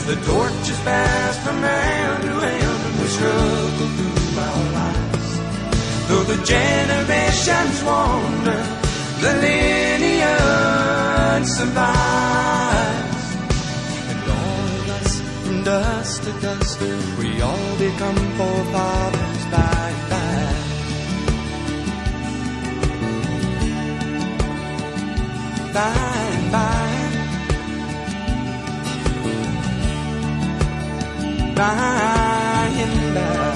The torch is passed from hand to hand, and we struggle through our lives. Though the generations wander, the lineage survives. And all of us, from dust to dust, we all become forefathers by and by. By and by. By and by.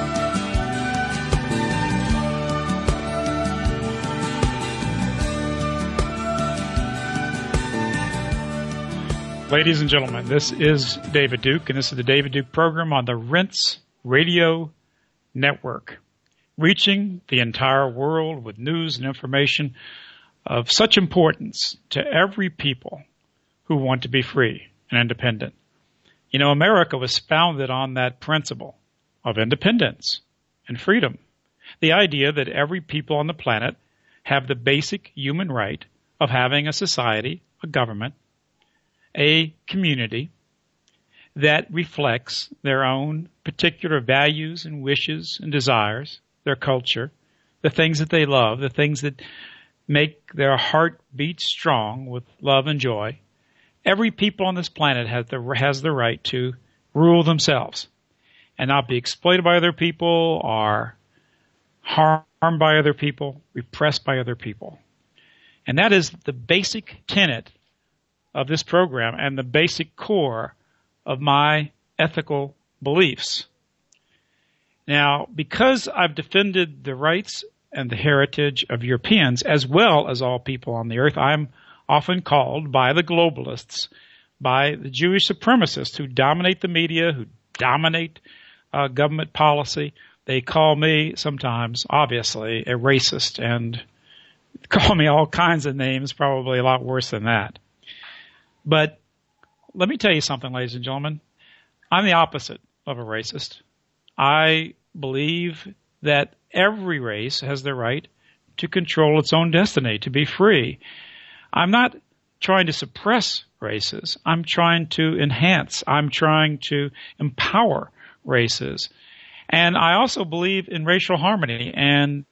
Ladies and gentlemen, this is David Duke, and this is the David Duke program on the Rense Radio Network, reaching the entire world with news and information of such importance to every people who want to be free and independent. You know, America was founded on that principle of independence and freedom, the idea that every people on the planet have the basic human right of having a society, a government, a community that reflects their own particular values and wishes and desires, their culture, the things that they love, the things that make their heart beat strong with love and joy. Every people on this planet has the right to rule themselves and not be exploited by other people or harmed by other people, repressed by other people. And that is the basic tenet of this program and the basic core of my ethical beliefs. Now, because I've defended the rights and the heritage of Europeans as well as all people on the earth, I'm often called by the globalists, by the Jewish supremacists who dominate the media, who dominate government policy. They call me sometimes, obviously, a racist and call me all kinds of names, probably a lot worse than that. But let me tell you something, ladies and gentlemen. I'm the opposite of a racist. I believe that every race has the right to control its own destiny, to be free. I'm not trying to suppress races. I'm trying to enhance. I'm trying to empower races. And I also believe in racial harmony and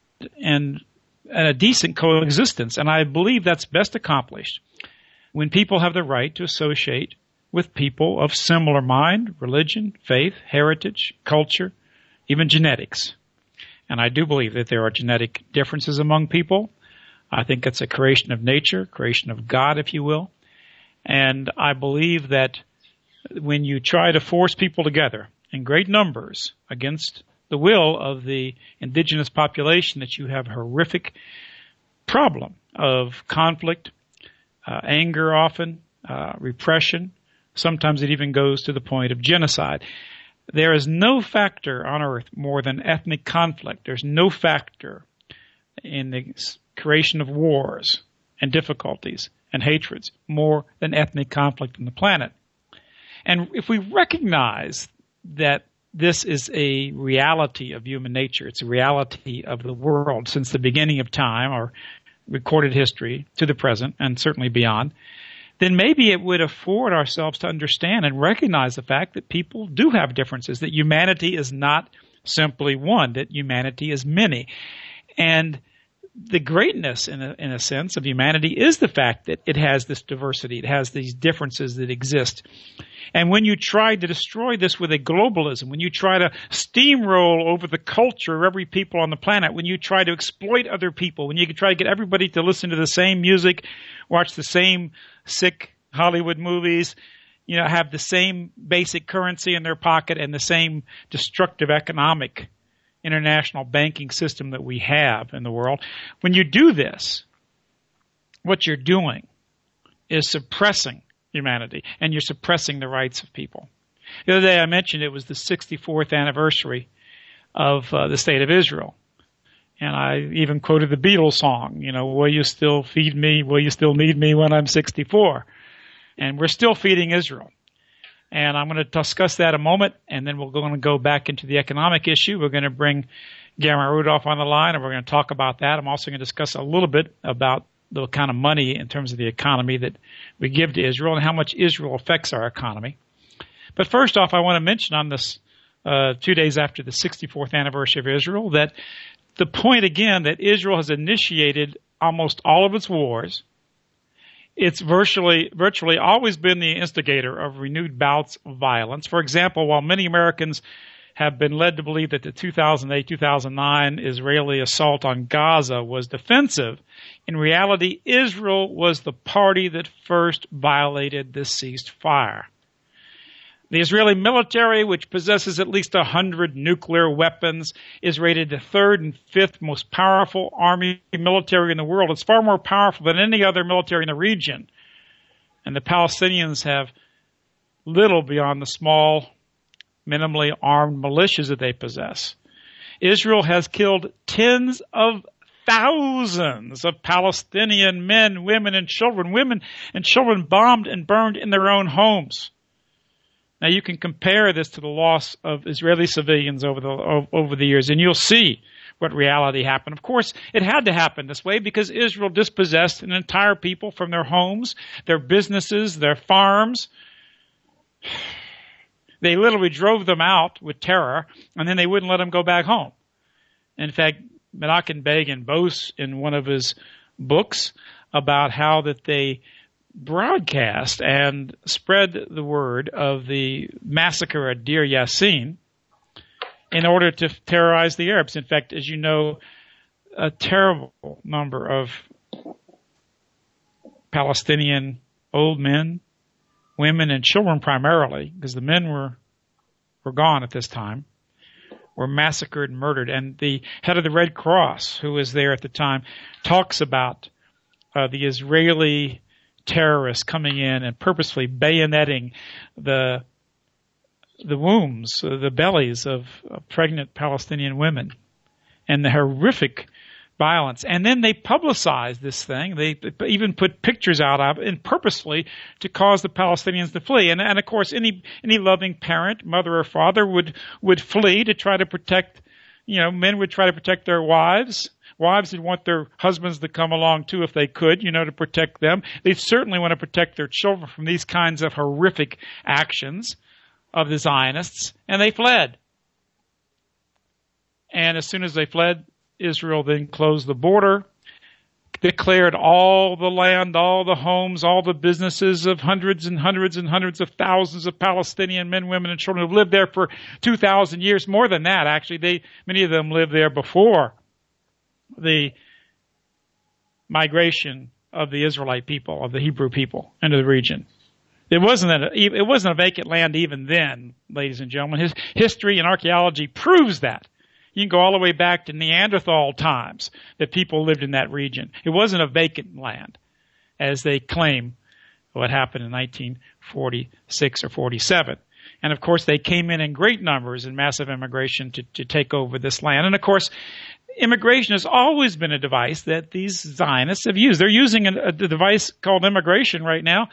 a decent coexistence. And I believe that's best accomplished when people have the right to associate with people of similar mind, religion, faith, heritage, culture, even genetics. And I do believe that there are genetic differences among people. I think it's a creation of nature, creation of God, if you will. And I believe that when you try to force people together in great numbers against the will of the indigenous population, that you have a horrific problem of conflict, anger often, repression. Sometimes it even goes to the point of genocide. There is no factor on earth more than ethnic conflict. There's no factor in the creation of wars and difficulties and hatreds more than ethnic conflict on the planet. And if we recognize that this is a reality of human nature, it's a reality of the world since the beginning of time or recorded history to the present and certainly beyond, then maybe it would afford ourselves to understand and recognize the fact that people do have differences, that humanity is not simply one, that humanity is many. And the greatness, in a sense, of humanity is the fact that it has this diversity. It has these differences that exist. And when you try to destroy this with a globalism, when you try to steamroll over the culture of every people on the planet, when you try to exploit other people, when you try to get everybody to listen to the same music, watch the same sick Hollywood movies, have the same basic currency in their pocket and the same destructive economic international banking system that we have in the world. When you do this, what you're doing is suppressing humanity, and you're suppressing the rights of people. The other day I mentioned it was the 64th anniversary of the State of Israel. And I even quoted the Beatles song, will you still feed me? Will you still need me when I'm 64? And we're still feeding Israel. And I'm going to discuss that a moment, and then we're going to go back into the economic issue. We're going to bring Gary Rudolph on the line, and we're going to talk about that. I'm also going to discuss a little bit about the kind of money in terms of the economy that we give to Israel and how much Israel affects our economy. But first off, I want to mention on this 2 days after the 64th anniversary of Israel that the point again that Israel has initiated almost all of its wars. It's virtually always been the instigator of renewed bouts of violence. For example, while many Americans have been led to believe that the 2008-2009 Israeli assault on Gaza was defensive, in reality, Israel was the party that first violated this ceasefire. The Israeli military, which possesses at least 100 nuclear weapons, is rated the third and fifth most powerful army military in the world. It's far more powerful than any other military in the region. And the Palestinians have little beyond the small, minimally armed militias that they possess. Israel has killed tens of thousands of Palestinian men, women, and children. Women and children bombed and burned in their own homes. Now you can compare this to the loss of Israeli civilians over the years, and you'll see what reality happened. Of course, it had to happen this way because Israel dispossessed an entire people from their homes, their businesses, their farms. They literally drove them out with terror, and then they wouldn't let them go back home. In fact, Menachem Begin boasts in one of his books about how that they broadcast and spread the word of the massacre at Deir Yassin in order to terrorize the Arabs. In fact, as you know, a terrible number of Palestinian old men, women, and children primarily, because the men were gone at this time, were massacred and murdered. And the head of the Red Cross, who was there at the time, talks about the Israeli terrorists coming in and purposefully bayoneting the wombs, the bellies of pregnant Palestinian women, and the horrific violence. And then they publicized this thing. They even put pictures out of it, and purposely to cause the Palestinians to flee. And of course, any loving parent, mother or father, would flee to try to protect. Men would try to protect their wives. Wives would want their husbands to come along too if they could, to protect them. They certainly want to protect their children from these kinds of horrific actions of the Zionists, and they fled. And as soon as they fled, Israel then closed the border, declared all the land, all the homes, all the businesses of hundreds and hundreds and hundreds of thousands of Palestinian men, women, and children who lived there for 2,000 years. More than that, actually. Many of them lived there before the migration of the Israelite people, of the Hebrew people into the region. It wasn't a vacant land even then, ladies and gentlemen. His history and archaeology proves that. You can go all the way back to Neanderthal times that people lived in that region. It wasn't a vacant land, as they claim what happened in 1946 or 47. And of course, they came in great numbers in massive immigration to take over this land. And of course, immigration has always been a device that these Zionists have used. They're using a device called immigration right now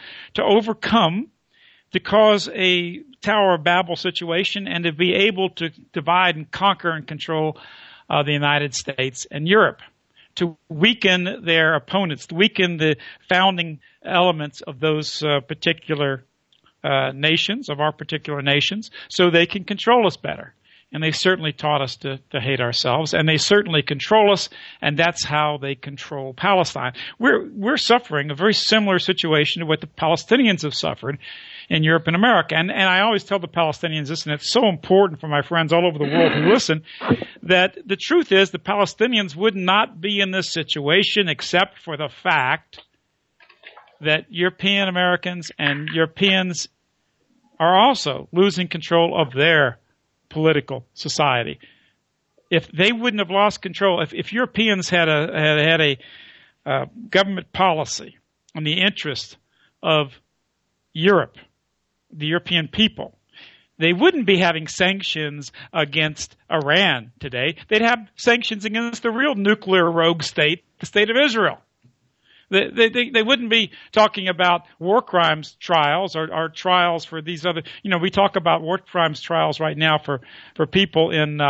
to cause a Tower of Babel situation and to be able to divide and conquer and control the United States and Europe, to weaken their opponents, to weaken the founding elements of those particular nations, of our particular nations, so they can control us better. And they certainly taught us to hate ourselves, and they certainly control us, and that's how they control Palestine. We're suffering a very similar situation to what the Palestinians have suffered in Europe and America. And I always tell the Palestinians this, and it's so important for my friends all over the world who listen, that the truth is the Palestinians would not be in this situation except for the fact that European Americans and Europeans are also losing control of their political society. If they wouldn't have lost control, if Europeans had a government policy in the interest of Europe, the European people, they wouldn't be having sanctions against Iran today. They'd have sanctions against the real nuclear rogue state, the state of Israel. They wouldn't be talking about war crimes trials or trials for these other, we talk about war crimes trials right now for people in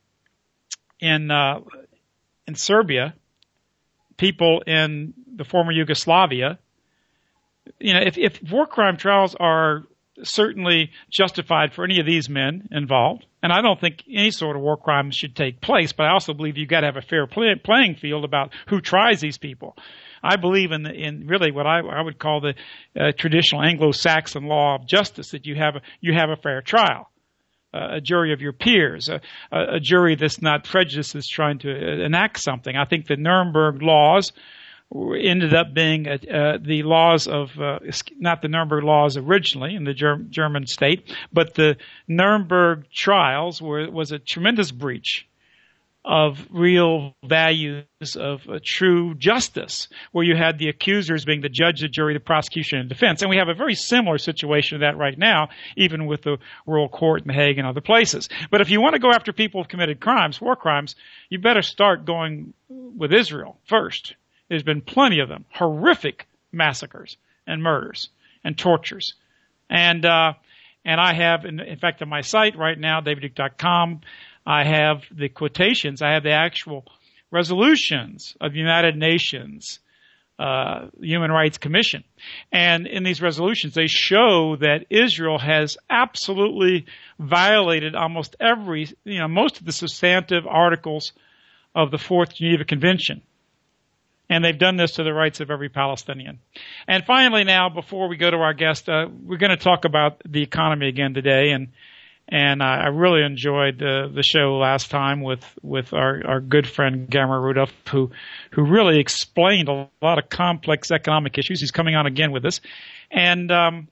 Serbia, people in the former Yugoslavia. If war crime trials are certainly justified for any of these men involved. And I don't think any sort of war crime should take place, but I also believe you've got to have a fair playing field about who tries these people. I believe in really what I would call the traditional Anglo-Saxon law of justice, that you have a fair trial, a jury of your peers, a jury that's not prejudiced, is trying to enact something. I think the Nuremberg laws ended up being the laws of not the Nuremberg laws originally in the German state, but the Nuremberg trials was a tremendous breach of real values of true justice, where you had the accusers being the judge, the jury, the prosecution, and defense. And we have a very similar situation to that right now, even with the Royal Court in The Hague and other places. But if you want to go after people who've committed crimes, war crimes, you better start going with Israel first. There's been plenty of them, horrific massacres and murders and tortures. And I have, in fact, on my site right now, davidduke.com, I have the quotations. I have the actual resolutions of the United Nations Human Rights Commission. And in these resolutions, they show that Israel has absolutely violated almost most of the substantive articles of the Fourth Geneva Convention. And they've done this to the rights of every Palestinian. And finally now, before we go to our guest, we're going to talk about the economy again today. And I really enjoyed the show last time with our good friend Gamera Rudolph, who really explained a lot of complex economic issues. He's coming on again with us. And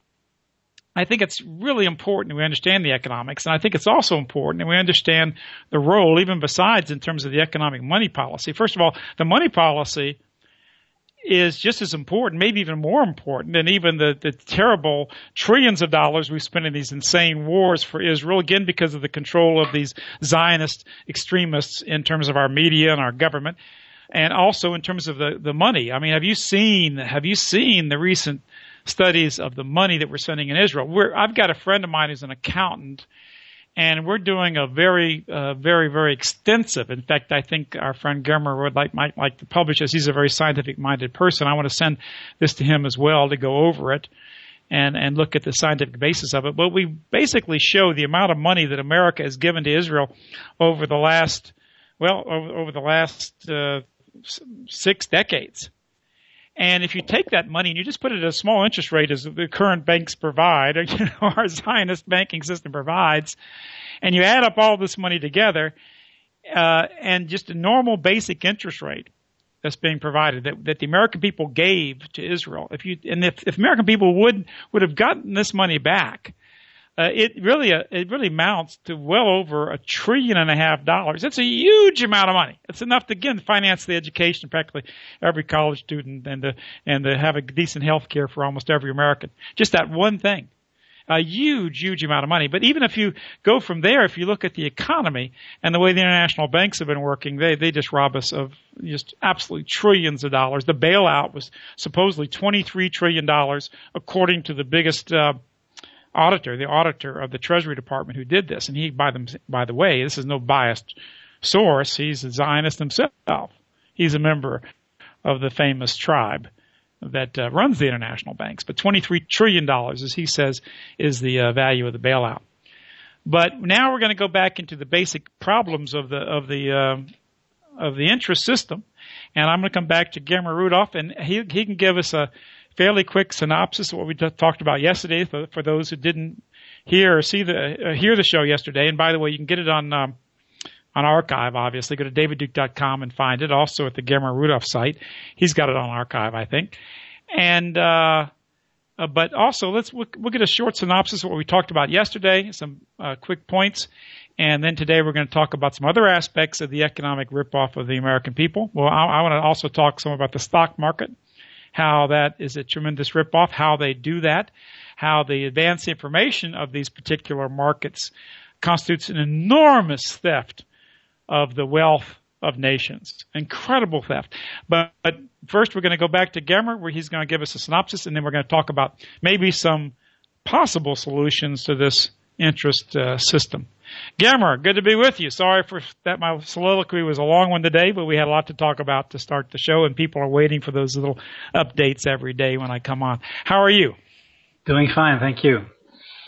I think it's really important that we understand the economics, and I think it's also important that we understand the role, even besides in terms of the economic money policy. First of all, the money policy is just as important, maybe even more important than even the terrible trillions of dollars we spend in these insane wars for Israel, again, because of the control of these Zionist extremists in terms of our media and our government, and also in terms of the money. I mean, have you seen the recent studies of the money that we're sending in Israel? I've got a friend of mine who's an accountant, and we're doing a very, very extensive. In fact, I think our friend Germer might like to publish this. He's a very scientific-minded person. I want to send this to him as well to go over it and look at the scientific basis of it. But we basically show the amount of money that America has given to Israel over the last 6 decades. And if you take that money and you just put it at a small interest rate as the current banks provide, or our Zionist banking system provides, and you add up all this money together, and just a normal basic interest rate that's being provided that the American people gave to Israel, if American people would have gotten this money back, it really amounts to well over $1.5 trillion. It's a huge amount of money. It's enough to, again, finance the education of practically every college student and to have a decent health care for almost every American. Just that one thing. A huge amount of money. But even if you go from there, if you look at the economy and the way the international banks have been working, they just rob us of just absolutely trillions of dollars. The bailout was supposedly $23 trillion, according to the biggest the auditor of the Treasury Department who did this. And he, by the way, this is no biased source. He's a Zionist himself. He's a member of the famous tribe that runs the international banks. But $23 trillion, as he says, is the value of the bailout. But now we're going to go back into the basic problems of the interest system. And I'm going to come back to Gamera Rudolph, and he can give us a fairly quick synopsis of what we talked about yesterday for those who didn't hear or hear the show yesterday. And by the way, you can get it on archive, obviously. Go to davidduke.com and find it. Also at the Gamera Rudolph site. He's got it on archive, I think. And but also we'll get a short synopsis of what we talked about yesterday, some quick points. And then today we're going to talk about some other aspects of the economic ripoff of the American people. Well, I want to also talk some about the stock market, how that is a tremendous ripoff, how they do that, how the advanced information of these particular markets constitutes an enormous theft of the wealth of nations. Incredible theft. But first we're going to go back to Gamera, where he's going to give us a synopsis, and then we're going to talk about maybe some possible solutions to this interest system. Gamera, good to be with you. Sorry for that. My soliloquy was a long one today, but we had a lot to talk about to start the show, and people are waiting for those little updates every day when I come on. How are you? Doing fine, thank you.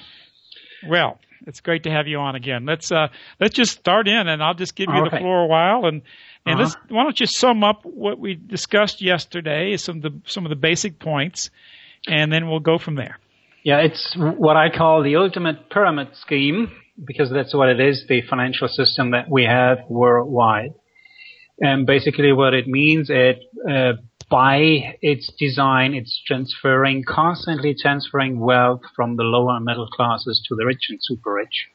Well, it's great to have you on again. Let's just start in, and I'll just give you the floor a while, and why don't you sum up what we discussed yesterday, some of the basic points, and then we'll go from there. Yeah, it's what I call the ultimate pyramid scheme, because that's what it is, the financial system that we have worldwide. And basically what it means, by its design, it's constantly transferring wealth from the lower and middle classes to the rich and super rich.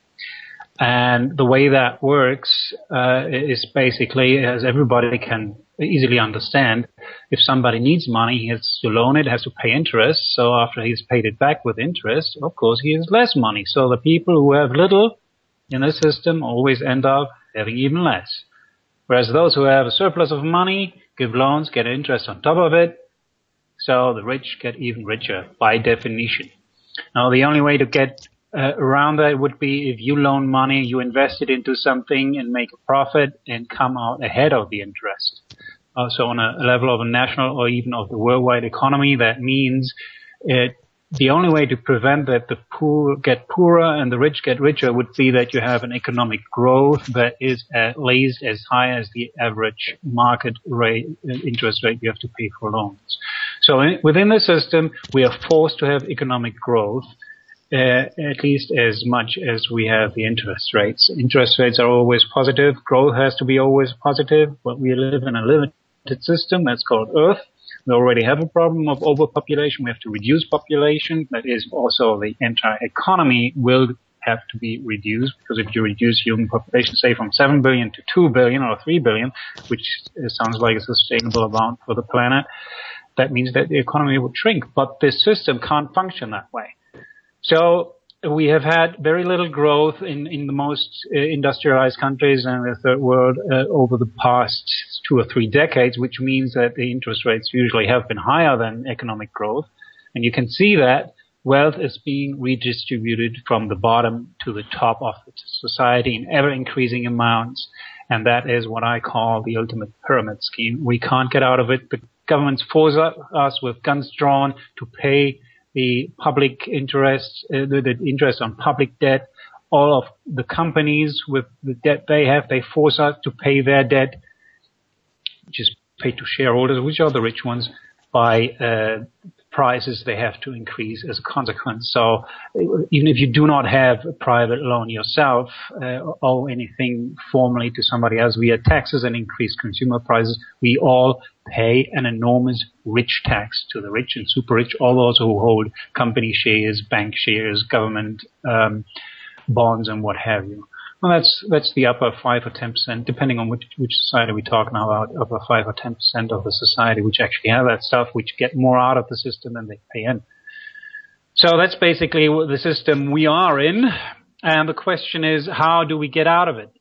And the way that works is basically, as everybody can easily understand, if somebody needs money, he has to loan it, has to pay interest. So after he's paid it back with interest, of course, he has less money. So the people who have little in the system always end up having even less. Whereas those who have a surplus of money give loans, get interest on top of it. So the rich get even richer by definition. Now, the only way to get around that would be if you loan money, you invest it into something and make a profit and come out ahead of the interest. So on a level of a national or even of the worldwide economy, that means the only way to prevent that the poor get poorer and the rich get richer would be that you have an economic growth that is at least as high as the average market rate, interest rate you have to pay for loans. So within the system, we are forced to have economic growth, at least as much as we have the interest rates. Interest rates are always positive. Growth has to be always positive, but we live in a limited system that's called Earth. We already have a problem of overpopulation. We have to reduce population. That is also the entire economy will have to be reduced, because if you reduce human population, say from 7 billion to 2 billion or 3 billion, which sounds like a sustainable amount for the planet, that means that the economy would shrink. But this system can't function that way. So we have had very little growth in the most industrialized countries and the third world over the past 2 or 3 decades, which means that the interest rates usually have been higher than economic growth. And you can see that wealth is being redistributed from the bottom to the top of the society in ever increasing amounts. And that is what I call the ultimate pyramid scheme. We can't get out of it. The governments force us with guns drawn to pay the public interest, the interest on public debt. All of the companies with the debt they have, they force us to pay their debt, which is paid to shareholders, which are the rich ones, by prices they have to increase as a consequence. So even if you do not have a private loan yourself, owe anything formally to somebody else via taxes and increased consumer prices, we all pay an enormous rich tax to the rich and super rich, all those who hold company shares, bank shares, government bonds, and what have you. Well, that's the upper 5 or 10%, depending on which society we're talking about, upper 5 or 10% of the society which actually have that stuff, which get more out of the system than they pay in. So that's basically the system we are in, and the question is, how do we get out of it?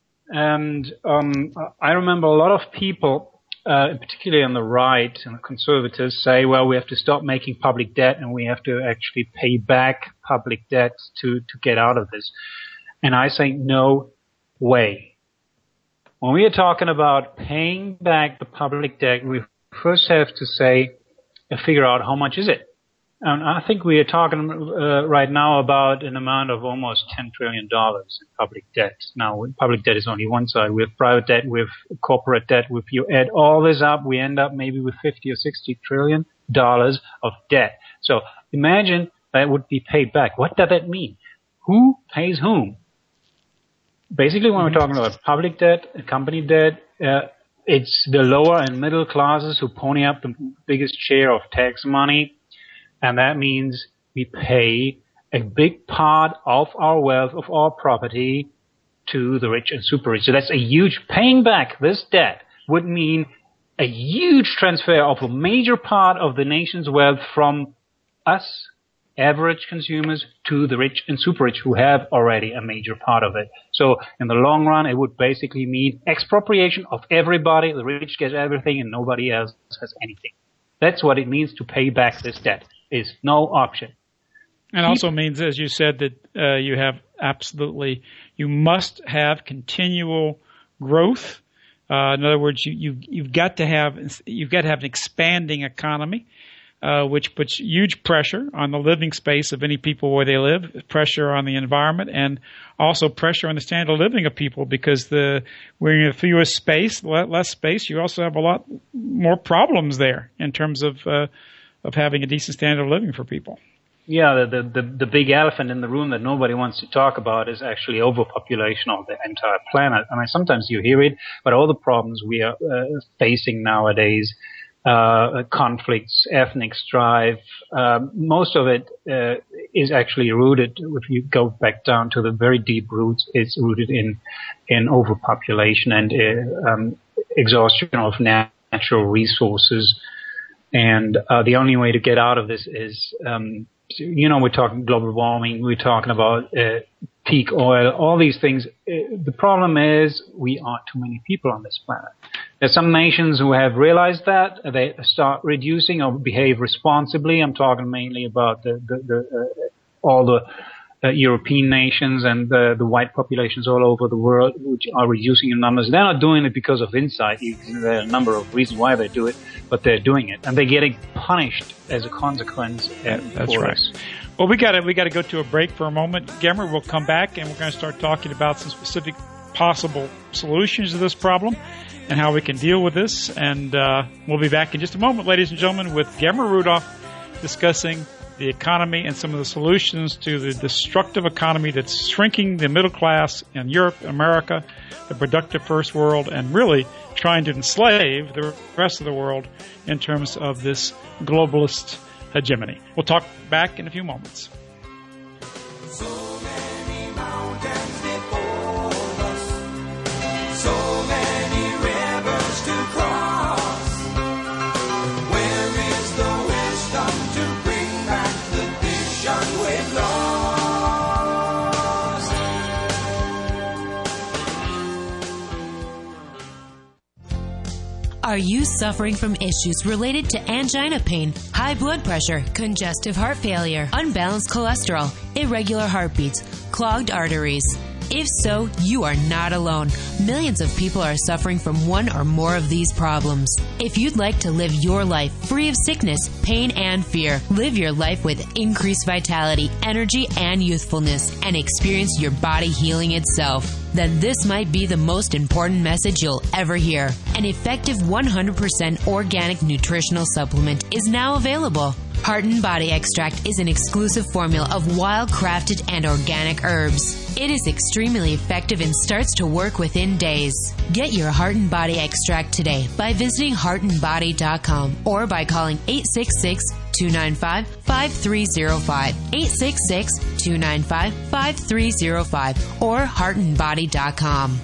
And I remember a lot of people, particularly on the right and the conservatives, say, well, we have to stop making public debt and we have to actually pay back public debt to get out of this. And I say, no way. When we are talking about paying back the public debt, we first have to figure out how much is it. And I think we are talking right now about an amount of almost $10 trillion in public debt. Now, public debt is only one side. We have private debt, we have corporate debt. If you add all this up, we end up maybe with $50 or $60 trillion of debt. So imagine that would be paid back. What does that mean? Who pays whom? Basically, when we're talking about public debt, company debt, it's the lower and middle classes who pony up the biggest share of tax money. And that means we pay a big part of our wealth, of our property, to the rich and super rich. So that's a huge, paying back this debt would mean a huge transfer of a major part of the nation's wealth from us, average consumers, to the rich and super rich who have already a major part of it. So in the long run, it would basically mean expropriation of everybody. The rich get everything and nobody else has anything. That's what it means to pay back this debt. Is no option. And also means, as you said, that you must have continual growth. In other words, you've got to have an expanding economy. which puts huge pressure on the living space of any people where they live, pressure on the environment, and also pressure on the standard of living of people, because where you have fewer space, less space, you also have a lot more problems there in terms of having a decent standard of living for people. Yeah, the big elephant in the room that nobody wants to talk about is actually overpopulation of the entire planet. I mean, sometimes you hear it, but all the problems we are facing nowadays, conflicts, ethnic strife, most of it is actually rooted, if you go back down to the very deep roots, it's rooted in overpopulation and exhaustion of natural resources. And the only way to get out of this is, we're talking global warming, we're talking about peak oil, all these things. The problem is we are too many people on this planet. There's some nations who have realized that. They start reducing or behave responsibly. I'm talking mainly about all the European nations and the white populations all over the world, which are reducing in numbers. They're not doing it because of insight. There are a number of reasons why they do it, but they're doing it, and they're getting punished as a consequence. That's right. Well, we got to go to a break for a moment. Gemmer, we'll come back and we're going to start talking about some specific possible solutions to this problem and how we can deal with this. And we'll be back in just a moment, ladies and gentlemen, with Gemmer Rudolph discussing the economy and some of the solutions to the destructive economy that's shrinking the middle class in Europe, America, the productive first world, and really trying to enslave the rest of the world in terms of this globalist hegemony. We'll talk back in a few moments. So many mountains before us, so many rivers to cross. Where is the wisdom to bring back the vision we've lost? Are you suffering from issues related to angina pain, high blood pressure, congestive heart failure, unbalanced cholesterol, irregular heartbeats, clogged arteries? If so, you are not alone. Millions of people are suffering from one or more of these problems. If you'd like to live your life free of sickness, pain, and fear, live your life with increased vitality, energy, and youthfulness, and experience your body healing itself, then this might be the most important message you'll ever hear. An effective 100% organic nutritional supplement is now available. Heart and Body Extract is an exclusive formula of wild-crafted and organic herbs. It is extremely effective and starts to work within days. Get your Heart and Body Extract today by visiting heartandbody.com or by calling 866-295-5305, 866-295-5305, or heartandbody.com.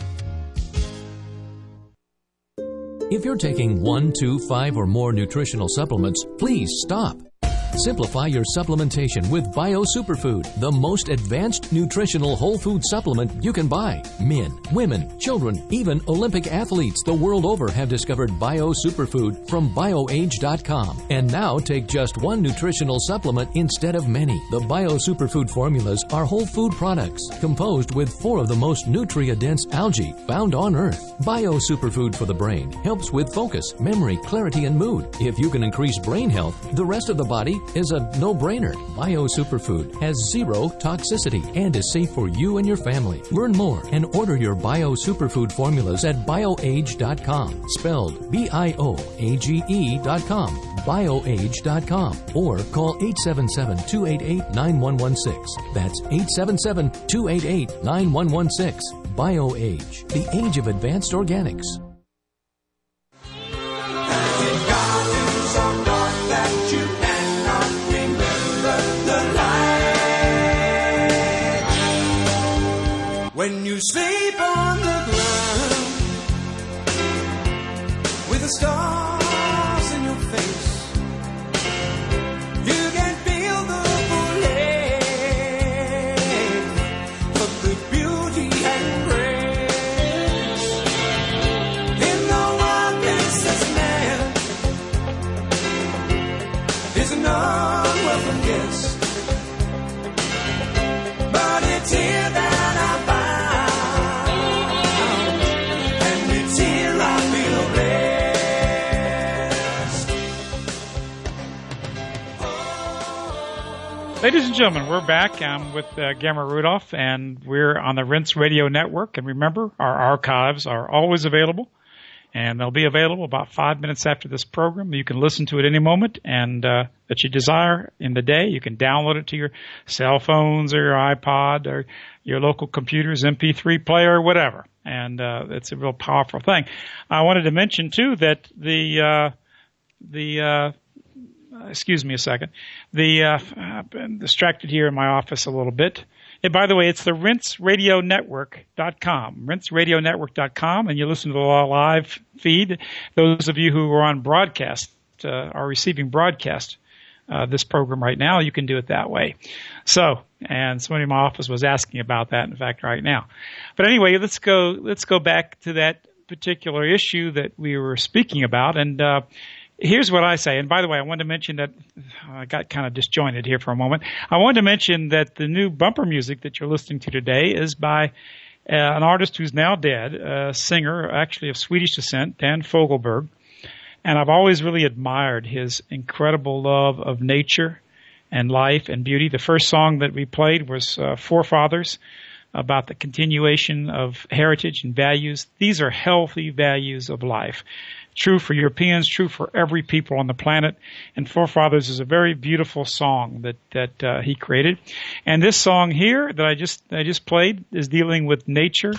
If you're taking 1, 2, 5, or more nutritional supplements, please stop. Simplify your supplementation with Bio Superfood, the most advanced nutritional whole food supplement you can buy. Men, women, children, even Olympic athletes the world over have discovered Bio Superfood from BioAge.com. And now take just one nutritional supplement instead of many. The Bio Superfood formulas are whole food products composed with 4 of the most nutrient-dense algae found on Earth. Bio Superfood for the brain helps with focus, memory, clarity, and mood. If you can increase brain health, the rest of the body is a no-brainer. Bio Superfood has 0 toxicity and is safe for you and your family. Learn more and order your Bio Superfood formulas at BioAge.com, spelled BIOAGE.com, BioAge.com, or call 877-288-9116. That's 877-288-9116. BioAge, the age of advanced organics. When you sleep on the ground with the stars in your face, you can feel the full length of the beauty and grace. In the wild places, man is an unwelcome guest, but it's here that I find. Ladies and gentlemen, we're back. I'm with Gamma Rudolph, and we're on the Rinse Radio Network. And remember, our archives are always available, and they'll be available about 5 minutes after this program. You can listen to it any moment and that you desire in the day. You can download it to your cell phones or your iPod or your local computer's MP3 player or whatever. And it's a real powerful thing. I wanted to mention, too, that excuse me a second. I've been distracted here in my office a little bit. And by the way, it's the RinseRadioNetwork.com, RinseRadioNetwork.com, and you listen to the live feed. Those of you who are on broadcast, are receiving broadcast this program right now, you can do it that way. So, and somebody in my office was asking about that, in fact, right now. But anyway, let's go back to that particular issue that we were speaking about, and here's what I say. And by the way, I wanted to mention that I got kind of disjointed here for a moment. I wanted to mention that the new bumper music that you're listening to today is by an artist who's now dead, a singer actually of Swedish descent, Dan Fogelberg. And I've always really admired his incredible love of nature and life and beauty. The first song that we played was Forefathers, about the continuation of heritage and values. These are healthy values of life. True for Europeans, true for every people on the planet. And Forefathers is a very beautiful song that he created. And this song here that I just played is dealing with nature,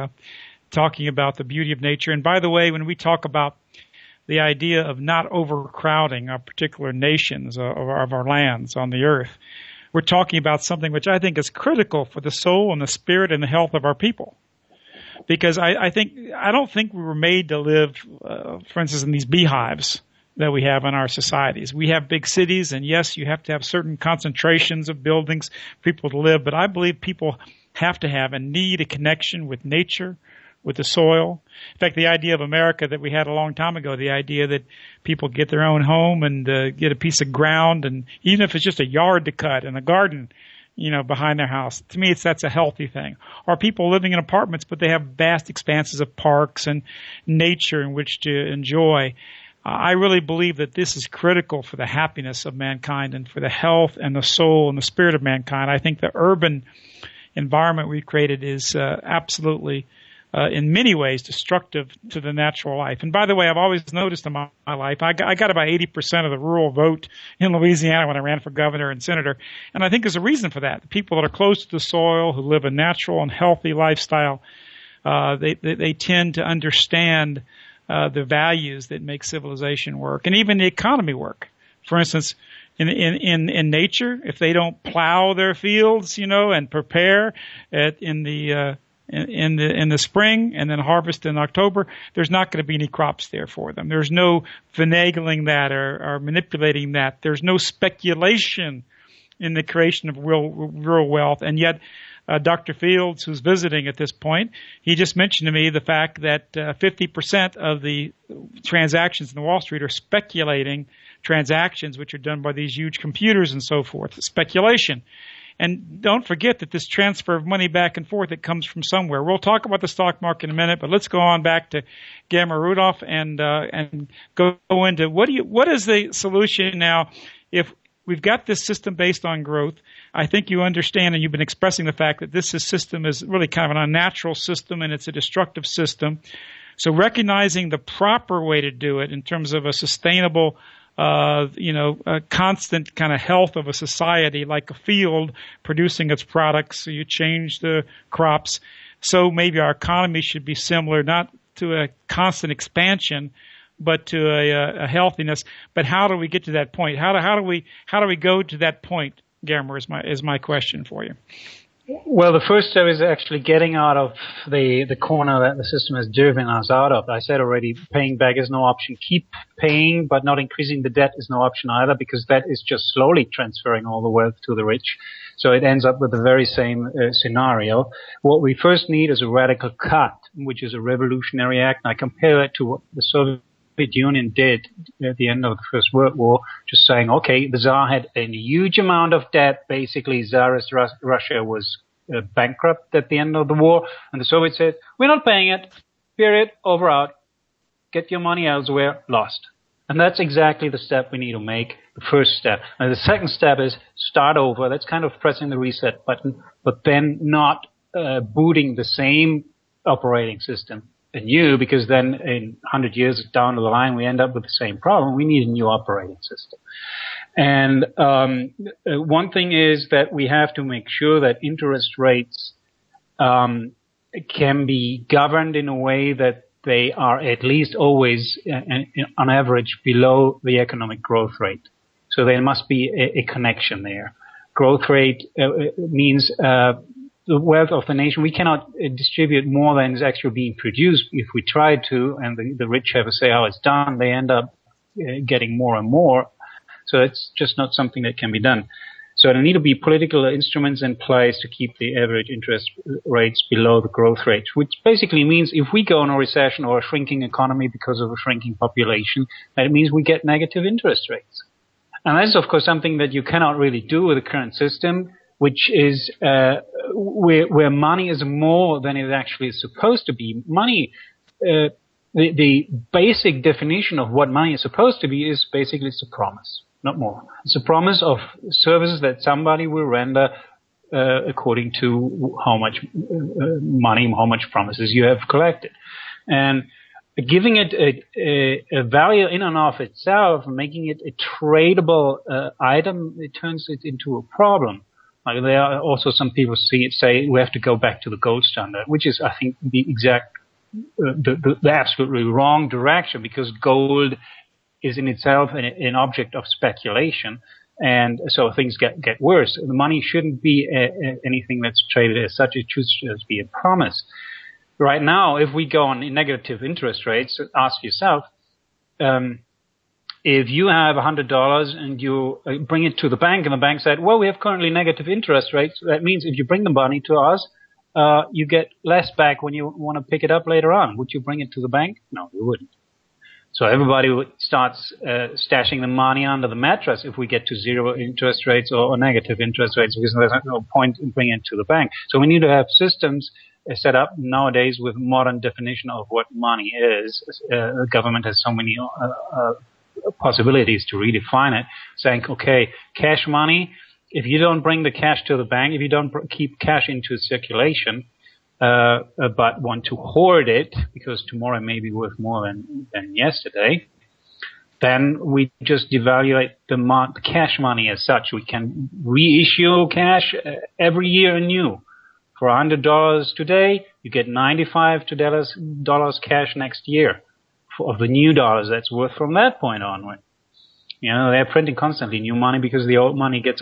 talking about the beauty of nature. And by the way, when we talk about the idea of not overcrowding our particular nations of our lands on the earth, we're talking about something which I think is critical for the soul and the spirit and the health of our people. Because I don't think we were made to live, for instance, in these beehives that we have in our societies. We have big cities, and yes, you have to have certain concentrations of buildings for people to live, but I believe people have to have and need a connection with nature, with the soil. In fact, the idea of America that we had a long time ago, the idea that people get their own home and get a piece of ground, and even if it's just a yard to cut and a garden, behind their house. To me, that's a healthy thing. Or people living in apartments, but they have vast expanses of parks and nature in which to enjoy. I really believe that this is critical for the happiness of mankind and for the health and the soul and the spirit of mankind. I think the urban environment we've created is absolutely in many ways destructive to the natural life. And by the way, I've always noticed in my life, I got about 80% of the rural vote in Louisiana when I ran for governor and senator. And I think there's a reason for that. The people that are close to the soil, who live a natural and healthy lifestyle, they tend to understand the values that make civilization work and even the economy work. For instance, in nature, if they don't plow their fields, and prepare in the spring and then harvest in October, there's not going to be any crops there for them. There's no finagling that or manipulating that. There's no speculation in the creation of real wealth. And yet, Dr. Fields, who's visiting at this point, he just mentioned to me the fact that 50% of the transactions in Wall Street are speculating transactions, which are done by these huge computers and so forth. Speculation. And don't forget that this transfer of money back and forth, it comes from somewhere. We'll talk about the stock market in a minute, but let's go on back to Gamma Rudolph and go into what is the solution now? If we've got this system based on growth, I think you understand, and you've been expressing the fact that this system is really kind of an unnatural system and it's a destructive system. So recognizing the proper way to do it in terms of a sustainable a constant kind of health of a society, like a field producing its products. So you change the crops. So maybe our economy should be similar, not to a constant expansion, but to a healthiness. But how do we get to that point? How do we go to that point? Gamma is my question for you. Well, the first step is actually getting out of the corner that the system has driven us out of. I said already, paying back is no option. Keep paying, but not increasing the debt is no option either, because that is just slowly transferring all the wealth to the rich. So it ends up with the very same scenario. What we first need is a radical cut, which is a revolutionary act. And I compare it to what the Soviet Union did at the end of the First World War, just saying, okay, the Tsar had a huge amount of debt. Basically, Tsarist Russia was bankrupt at the end of the war, and the Soviets said, we're not paying it, period, over, out, get your money elsewhere, lost. And that's exactly the step we need to make, the first step. And the second step is start over. That's kind of pressing the reset button, but then not booting the same operating system anew, because then in 100 years down the line, we end up with the same problem. We need a new operating system. And one thing is that we have to make sure that interest rates can be governed in a way that they are at least always, on average, below the economic growth rate. So there must be a connection there. Growth rate means the wealth of the nation. We cannot distribute more than is actually being produced. If we try to, and the rich have to say how it's done, they end up getting more and more. So it's just not something that can be done. So there need to be political instruments in place to keep the average interest rates below the growth rate, which basically means if we go in a recession or a shrinking economy because of a shrinking population, that means we get negative interest rates. And that's, of course, something that you cannot really do with the current system, which is where money is more than it actually is supposed to be. Money, the basic definition of what money is supposed to be is basically it's a promise. Not more. It's a promise of services that somebody will render according to how much money, how much promises you have collected. And giving it a value in and of itself, making it a tradable item, it turns it into a problem. Like there are also some people say we have to go back to the gold standard, which is, I think, the exact, the absolutely wrong direction, because gold is in itself an object of speculation, and so things get worse. The money shouldn't be anything that's traded as such. It should just be a promise. Right now, if we go on negative interest rates, ask yourself, if you have $100 and you bring it to the bank, and the bank said, well, we have currently negative interest rates, that means if you bring the money to us, you get less back when you want to pick it up later on. Would you bring it to the bank? No, you wouldn't. So everybody starts stashing the money under the mattress if we get to zero interest rates or negative interest rates, because there's no point in bringing it to the bank. So we need to have systems set up nowadays with modern definition of what money is. The government has so many possibilities to redefine it, saying, okay, cash money, if you don't bring the cash to the bank, if you don't keep cash into circulation, but want to hoard it because tomorrow may be worth more than yesterday, then we just devaluate the cash money as such. We can reissue cash every year anew. For $100 today, you get $95 cash next year of the new dollars that's worth from that point onward. You know, they're printing constantly new money because the old money gets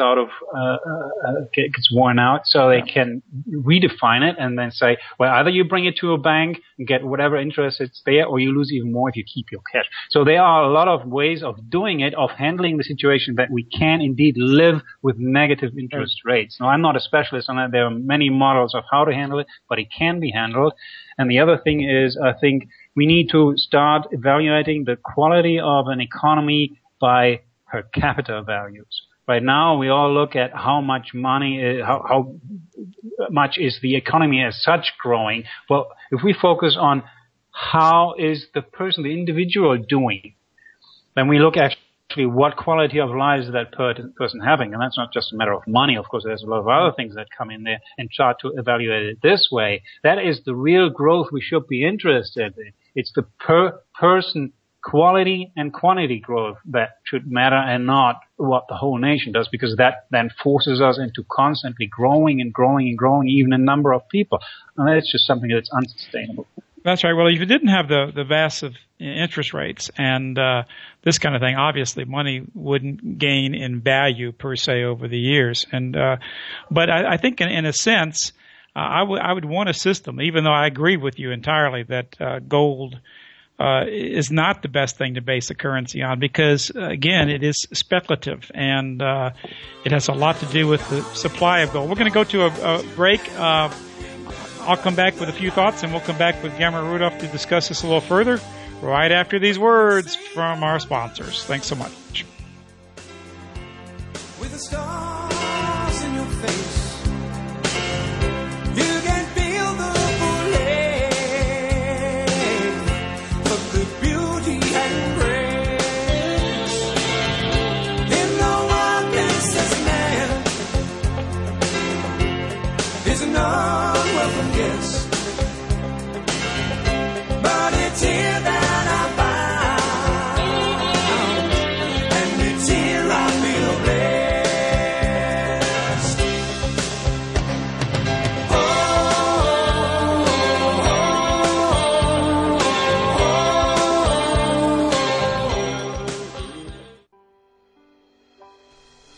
gets worn out, so they can redefine it and then say, well, either you bring it to a bank and get whatever interest it's there, or you lose even more if you keep your cash. So there are a lot of ways of doing it, of handling the situation that we can indeed live with negative interest rates. Now, I'm not a specialist on that. There are many models of how to handle it, but it can be handled. And the other thing is, I think we need to start evaluating the quality of an economy by per capita values. Right now, we all look at how much money, how much is the economy as such growing. Well, if we focus on how is the person, the individual doing, then we look actually what quality of life is that person having. And that's not just a matter of money. Of course, there's a lot of other things that come in there, and try to evaluate it this way. That is the real growth we should be interested in. It's the per person quality and quantity growth that should matter, and not what the whole nation does, because that then forces us into constantly growing and growing and growing, even in number of people. And that's just something that's unsustainable. That's right. Well, if you didn't have the massive interest rates and this kind of thing, obviously money wouldn't gain in value per se over the years. And but I think in a sense, I would want a system, even though I agree with you entirely that gold is not the best thing to base a currency on, because again, it is speculative, and it has a lot to do with the supply of gold. We're going to go to a break. I'll come back with a few thoughts, and we'll come back with Gamera Rudolph to discuss this a little further right after these words from our sponsors. Thanks so much. With the stars in your face, you can feel the full of the beauty and grace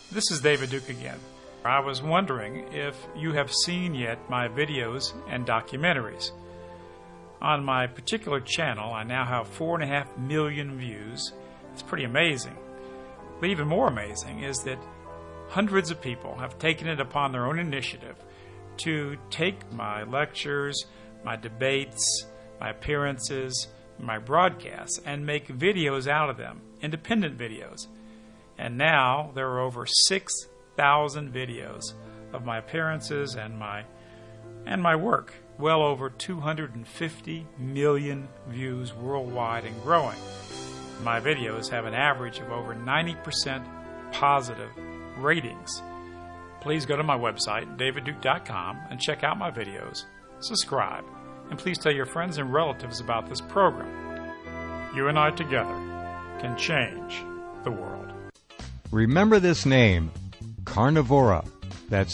This is David Duke again. I was wondering if you have seen yet my videos and documentaries. On my particular channel, I now have 4.5 million views. It's pretty amazing. But even more amazing is that hundreds of people have taken it upon their own initiative to take my lectures, my debates, my appearances, my broadcasts, and make videos out of them, independent videos. And now there are over 6,000 videos of my appearances and my work. Well over 250 million views worldwide and growing. My videos have an average of over 90% positive ratings. Please go to my website, davidduke.com, and check out my videos. Subscribe, and please tell your friends and relatives about this program. You and I together can change the world. Remember this name, Carnivora. That's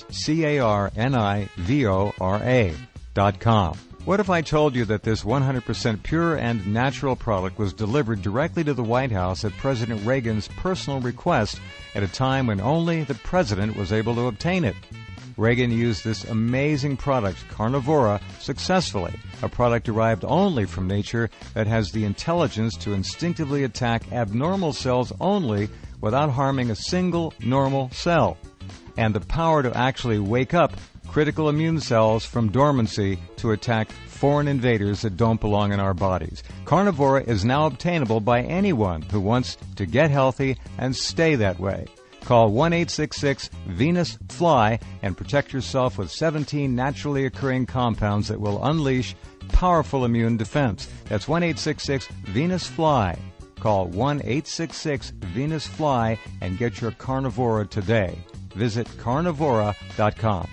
CARNIVORA.com. What if I told you that this 100% pure and natural product was delivered directly to the White House at President Reagan's personal request at a time when only the president was able to obtain it? Reagan used this amazing product, Carnivora, successfully, a product derived only from nature that has the intelligence to instinctively attack abnormal cells only without harming a single normal cell, and the power to actually wake up critical immune cells from dormancy to attack foreign invaders that don't belong in our bodies. Carnivora is now obtainable by anyone who wants to get healthy and stay that way. Call 1-866-VENUS-FLY and protect yourself with 17 naturally occurring compounds that will unleash powerful immune defense. That's 1-866-VENUS-FLY. Call 1-866-VENUS-FLY and get your Carnivora today. Visit carnivora.com.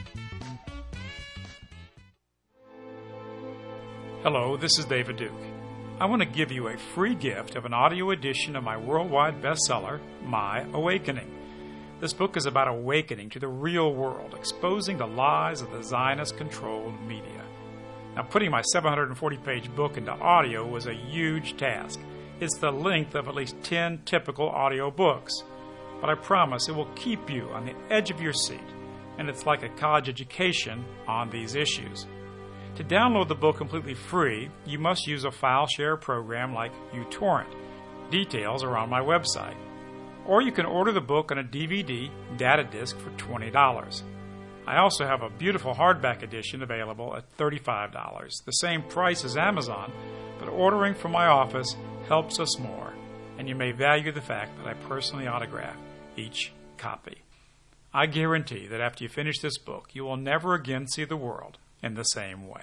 Hello, this is David Duke. I want to give you a free gift of an audio edition of my worldwide bestseller, My Awakening. This book is about awakening to the real world, exposing the lies of the Zionist-controlled media. Now, putting my 740-page book into audio was a huge task. It's the length of at least 10 typical audio books. But I promise it will keep you on the edge of your seat, and it's like a college education on these issues. To download the book completely free, you must use a file share program like uTorrent. Details are on my website. Or you can order the book on a DVD data disc for $20. I also have a beautiful hardback edition available at $35, the same price as Amazon, but ordering from my office helps us more, and you may value the fact that I personally autograph each copy. I guarantee that after you finish this book, you will never again see the world in the same way.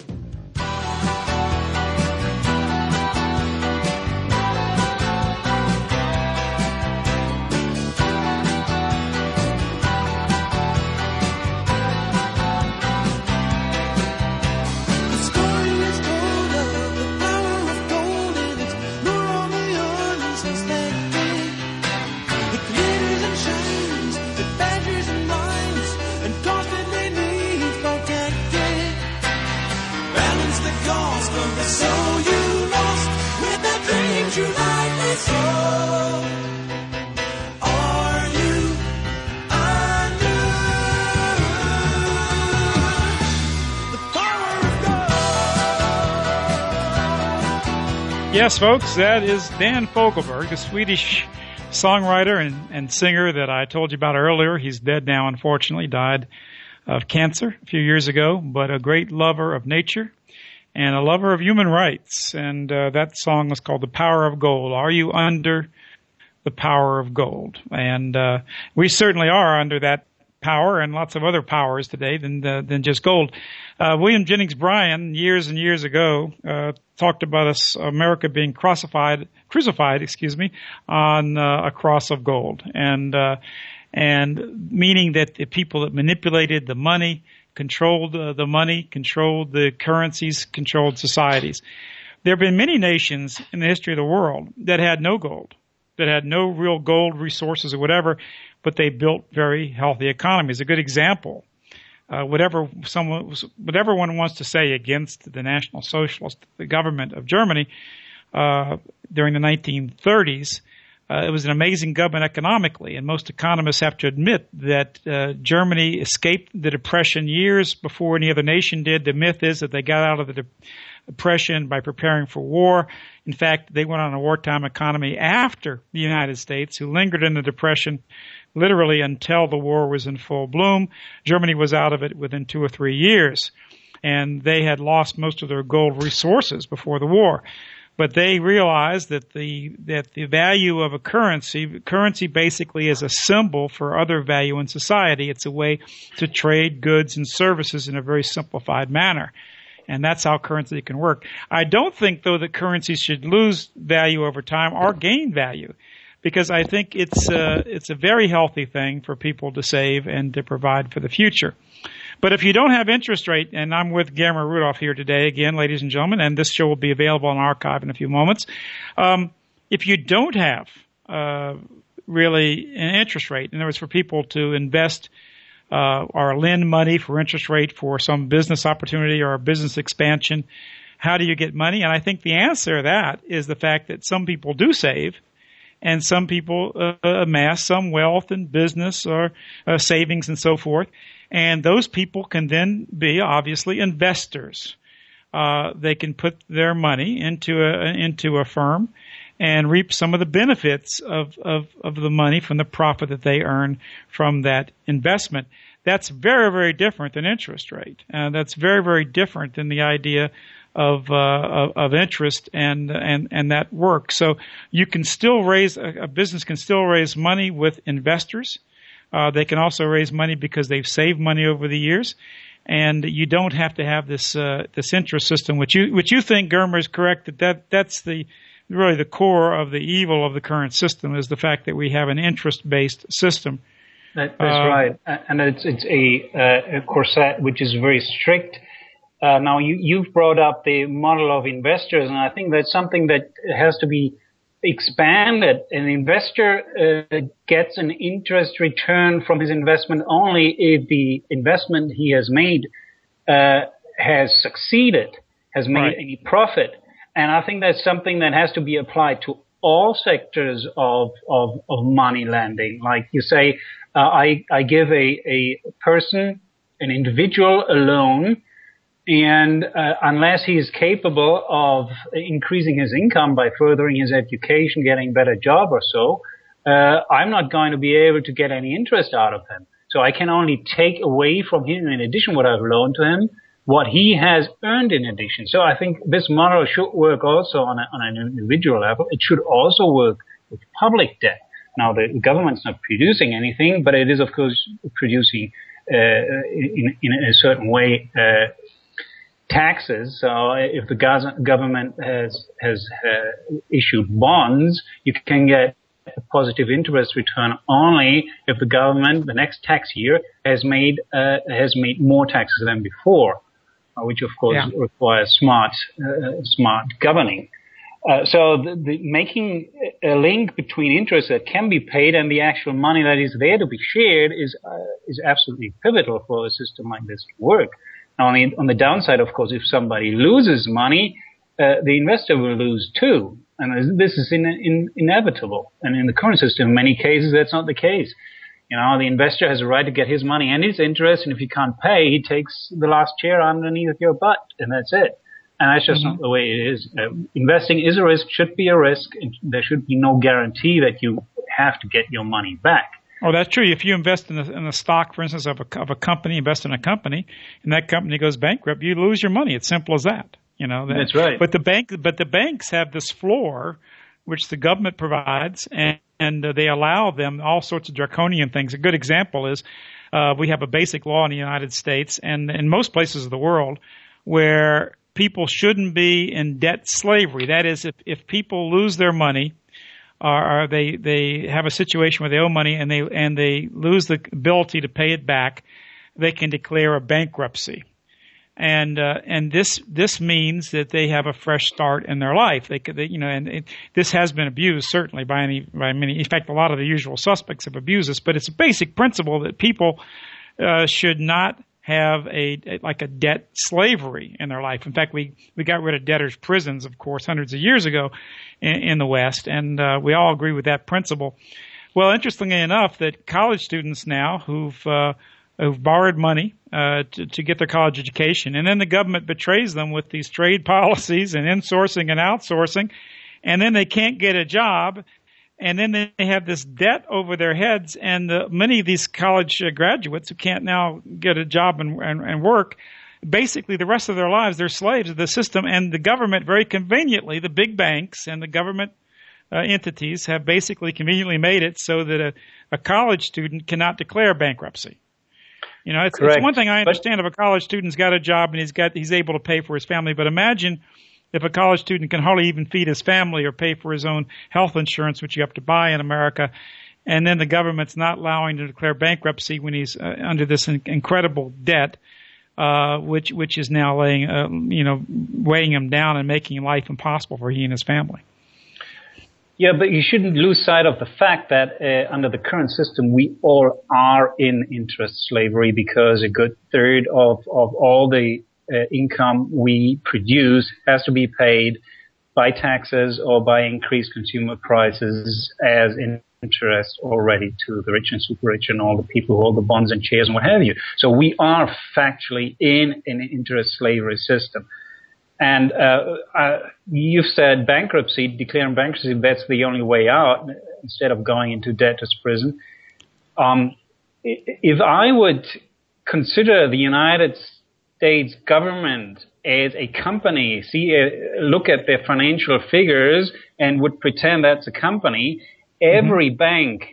Yes, folks, that is Dan Fogelberg, the Swedish songwriter and singer that I told you about earlier. He's dead now, unfortunately, died of cancer a few years ago, but a great lover of nature and a lover of human rights. And that song was called The Power of Gold. Are you under the power of gold? And we certainly are under that power and lots of other powers today than just gold. William Jennings Bryan, years and years ago, talked about America being crucified, on a cross of gold, and meaning that the people that manipulated the money, controlled the money, controlled the currencies, controlled societies. There have been many nations in the history of the world that had no gold, that had no real gold resources or whatever, but they built very healthy economies. A good example, whatever one wants to say against the National Socialist, the government of Germany, during the 1930s, it was an amazing government economically, and most economists have to admit that Germany escaped the Depression years before any other nation did. The myth is that they got out of the Depression by preparing for war. In fact, they went on a wartime economy after the United States, who lingered in the Depression literally until the war was in full bloom. Germany was out of it within 2 or 3 years, and they had lost most of their gold resources before the war. But they realized that the value of a currency basically is a symbol for other value in society. It's a way to trade goods and services in a very simplified manner. And that's how currency can work. I don't think, though, that currency should lose value over time or gain value, because I think it's a very healthy thing for people to save and to provide for the future. But if you don't have interest rate, and I'm with Guillermo Rudolph here today again, ladies and gentlemen, and this show will be available on archive in a few moments. If you don't have really an interest rate, in other words, for people to invest or lend money for interest rate for some business opportunity or a business expansion, how do you get money? And I think the answer to that is the fact that some people do save, and some people amass some wealth in business or savings and so forth. And those people can then be obviously investors. They can put their money into a firm and reap some of the benefits of the money from the profit that they earn from that investment. That's very, very different than interest rate. That's very, very different than the idea of interest and that work. So you can still a business can still raise money with investors. They can also raise money because they've saved money over the years, and you don't have to have this interest system, which you think, Germer, is correct. That's really the core of the evil of the current system, is the fact that we have an interest-based system. That's right, and it's a corset which is very strict. Now you've brought up the model of investors, and I think that's something that has to be expanded. An investor gets an interest return from his investment only if the investment he has made has succeeded, has made any profit. And I think that's something that has to be applied to all sectors of money lending. Like you say, I give a person, an individual, a loan, and unless he is capable of increasing his income by furthering his education, getting a better job or so, I'm not going to be able to get any interest out of him. So I can only take away from him, in addition, what I've loaned to him, what he has earned in addition. So I think this model should work also on an individual level. It should also work with public debt. Now, the government's not producing anything, but it is, of course, producing in a certain way taxes. So if the government has issued bonds, you can get a positive interest return only if the government, the next tax year, has made more taxes than before, which of course requires smart governing. So the making a link between interest that can be paid and the actual money that is there to be shared is absolutely pivotal for a system like this to work. Now, on the downside, of course, if somebody loses money, the investor will lose too. And this is inevitable. And in the current system, in many cases, that's not the case. You know, the investor has a right to get his money and his interest, and if you can't pay, he takes the last chair underneath your butt, and that's it. And that's just not the way it is. Investing is a risk, should be a risk, and there should be no guarantee that you have to get your money back. Oh, that's true. If you invest in the stock, for instance, of a company, invest in a company, and that company goes bankrupt, you lose your money. It's simple as that. You know. That's right. But the banks have this floor, which the government provides, and they allow them all sorts of draconian things. A good example is we have a basic law in the United States and in most places of the world where people shouldn't be in debt slavery. That is, if people lose their money, or they have a situation where they owe money and they lose the ability to pay it back, they can declare a bankruptcy. And this means that they have a fresh start in their life. This has been abused certainly by many. In fact, a lot of the usual suspects have abused this, but it's a basic principle that people should not have like a debt slavery in their life. In fact, we got rid of debtors' prisons, of course, hundreds of years ago in the West, and we all agree with that principle. Well, interestingly enough, that college students now who've borrowed money to get their college education, and then the government betrays them with these trade policies and insourcing and outsourcing, and then they can't get a job. And then they have this debt over their heads, and many of these college graduates who can't now get a job and work, basically the rest of their lives, they're slaves of the system. And the government, very conveniently, the big banks and the government entities have basically conveniently made it so that a college student cannot declare bankruptcy. You know, it's one thing I understand if a college student's got a job and he's able to pay for his family, but imagine if a college student can hardly even feed his family or pay for his own health insurance, which you have to buy in America, and then the government's not allowing him to declare bankruptcy when he's under this incredible debt, which is now weighing him down and making life impossible for he and his family. Yeah, but you shouldn't lose sight of the fact that under the current system, we all are in interest slavery because a good third of all the income we produce has to be paid by taxes or by increased consumer prices as interest already to the rich and super rich and all the people who hold the bonds and shares and what have you. So we are factually in an interest slavery system. And you've said bankruptcy, declaring bankruptcy, that's the only way out instead of going into debtor's prison. If I would consider the United States government as a company, look at their financial figures and would pretend that's a company, every bank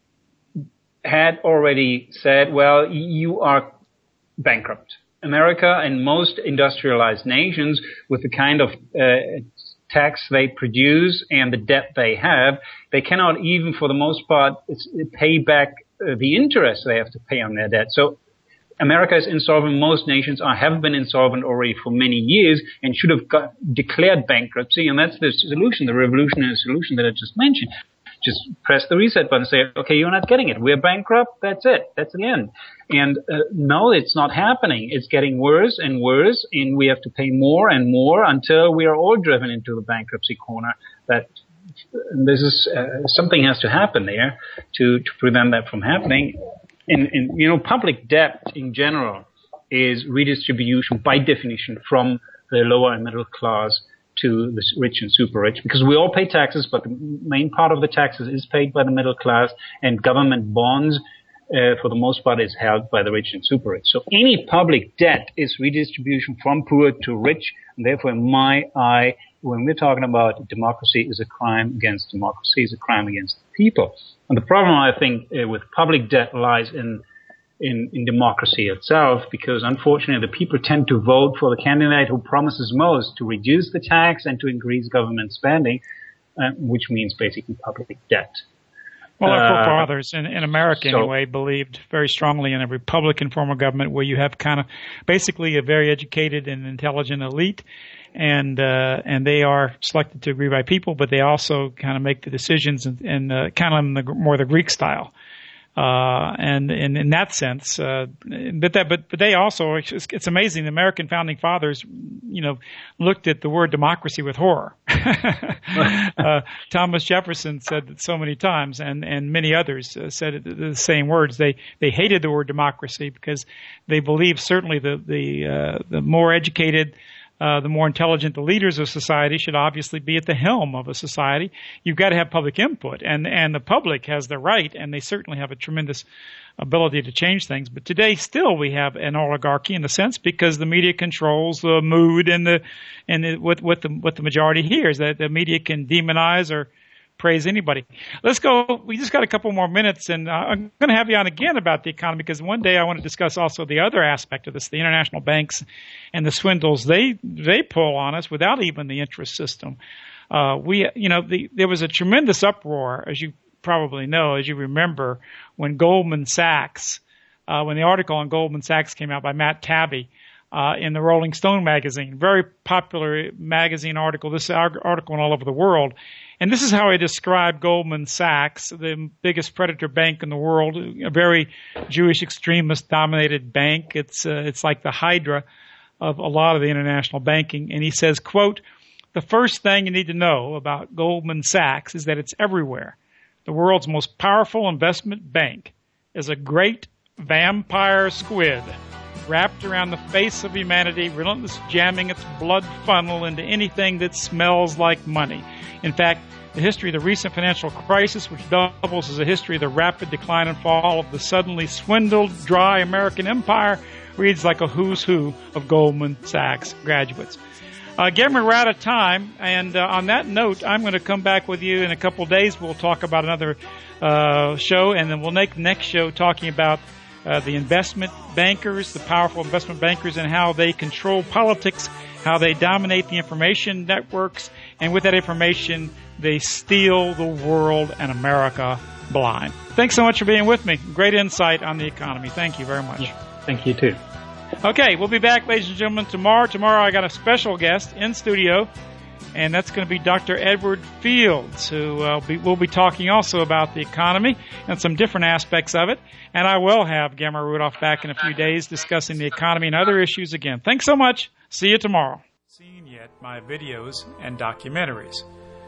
had already said, well, you are bankrupt. America and most industrialized nations, with the kind of tax they produce and the debt they have, they cannot even, for the most part, pay back the interest they have to pay on their debt. So America is insolvent. Most nations have been insolvent already for many years and should have declared bankruptcy. And that's the solution, the revolutionary solution that I just mentioned. Just press the reset button and say, okay, you're not getting it. We're bankrupt. That's it. That's the end. And no, it's not happening. It's getting worse and worse, and we have to pay more and more until we are all driven into the bankruptcy corner. That this is something has to happen there to prevent that from happening. And public debt in general is redistribution by definition from the lower and middle class to the rich and super rich, because we all pay taxes, but the main part of the taxes is paid by the middle class, and government bonds, for the most part, is held by the rich and super rich. So any public debt is redistribution from poor to rich, and therefore, in my eye, when we're talking about democracy is a crime against democracy, is a crime against the people. And the problem, I think, with public debt lies in democracy itself, because unfortunately the people tend to vote for the candidate who promises most to reduce the tax and to increase government spending, which means basically public debt. Well, our forefathers in America anyway believed very strongly in a Republican form of government where you have kind of basically a very educated and intelligent elite, and they are selected to agree by people, but they also kind of make the decisions in kind of in more the Greek style. And in that sense, but they also, it's amazing. The American founding fathers, looked at the word democracy with horror. Thomas Jefferson said that so many times, and many others said the same words. They hated the word democracy because they believed certainly the more educated, the more intelligent the leaders of society should obviously be at the helm of a society. You've got to have public input, and the public has the right, and they certainly have a tremendous ability to change things. But today, still, we have an oligarchy in a sense because the media controls the mood and what the majority hears. That the media can demonize or praise anybody. Let's go. We just got a couple more minutes, and I'm going to have you on again about the economy because one day I want to discuss also the other aspect of this, the international banks and the swindles they pull on us without even the interest system. There was a tremendous uproar, as you probably know, as you remember, when Goldman Sachs, when the article on Goldman Sachs came out by Matt Taibbi, in the Rolling Stone magazine. Very popular magazine article. This article all over the world. And this is how I describe Goldman Sachs, the biggest predator bank in the world, a very Jewish extremist-dominated bank. It's like the Hydra of a lot of the international banking. And he says, quote, "The first thing you need to know about Goldman Sachs is that it's everywhere. The world's most powerful investment bank is a great vampire squid wrapped around the face of humanity, relentless jamming its blood funnel into anything that smells like money. In fact, the history of the recent financial crisis, which doubles as a history of the rapid decline and fall of the suddenly swindled, dry American empire, reads like a who's who of Goldman Sachs graduates." Again, we're out of time, and on that note, I'm going to come back with you in a couple of days. We'll talk about another show, and then we'll make the next show talking about the investment bankers, the powerful investment bankers, and how they control politics, how they dominate the information networks, and with that information, they steal the world and America blind. Thanks so much for being with me. Great insight on the economy. Thank you very much. Yeah, thank you, too. Okay, we'll be back, ladies and gentlemen, tomorrow. Tomorrow I got a special guest in studio, and that's going to be Dr. Edward Fields, who will be talking also about the economy and some different aspects of it. And I will have Gamma Rudolph back in a few days discussing the economy and other issues again. Thanks so much. See you tomorrow. Seen yet my videos and documentaries.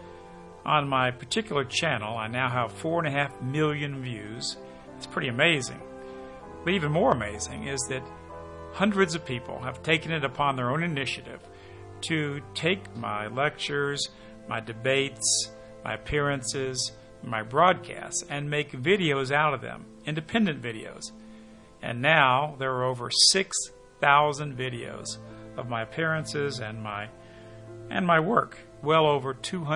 On my particular channel, I now have 4.5 million views. It's pretty amazing. But even more amazing is that hundreds of people have taken it upon their own initiative to take my lectures, my debates, my appearances, my broadcasts, and make videos out of them, independent videos. And now there are over 6,000 videos of my appearances and my work. Well over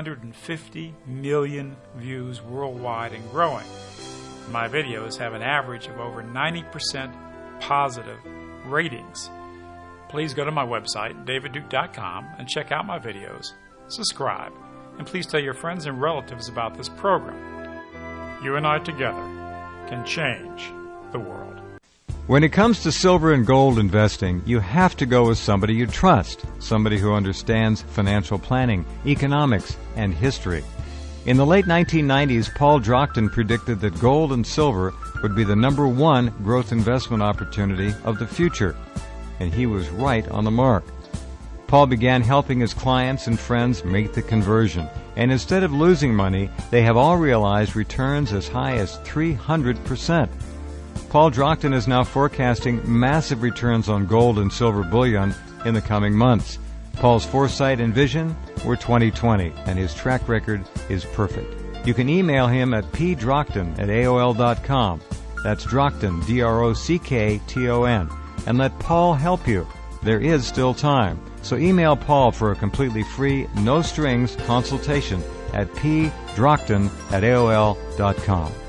250 million views worldwide and growing. My videos have an average of over 90% positive ratings. Please go to my website, davidduke.com, and check out my videos. Subscribe, and please tell your friends and relatives about this program. You and I together can change the world. When it comes to silver and gold investing, you have to go with somebody you trust, somebody who understands financial planning, economics, and history. In the late 1990s, Paul Drockton predicted that gold and silver would be the #1 growth investment opportunity of the future. And he was right on the mark. Paul began helping his clients and friends make the conversion. And instead of losing money, they have all realized returns as high as 300%. Paul Drockton is now forecasting massive returns on gold and silver bullion in the coming months. Paul's foresight and vision were 20/20, and his track record is perfect. You can email him at pdrockton@aol.com. That's Drockton, Drockton, and let Paul help you. There is still time. So email Paul for a completely free, no-strings consultation at pdrockton@aol.com.